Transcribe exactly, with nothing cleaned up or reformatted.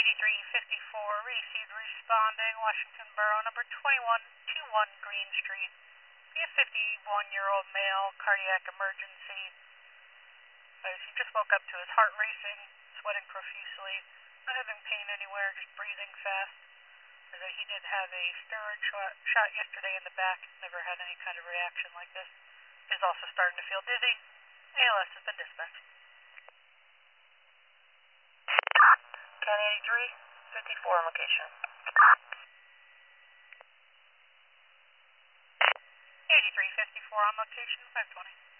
eighty-three fifty-four, received responding, Washington Borough, number twenty-one twenty-one Green Street. Be a fifty-one-year-old male, cardiac emergency. As he just woke up to his heart racing, sweating profusely, not having pain anywhere, just breathing fast. As though he did have a steroid shot, shot yesterday in the back, never had any kind of reaction like this. He's also starting to feel dizzy. A L S has been dispatched. County eighty-three fifty-four on location. eighty-three fifty-four on location, five twenty.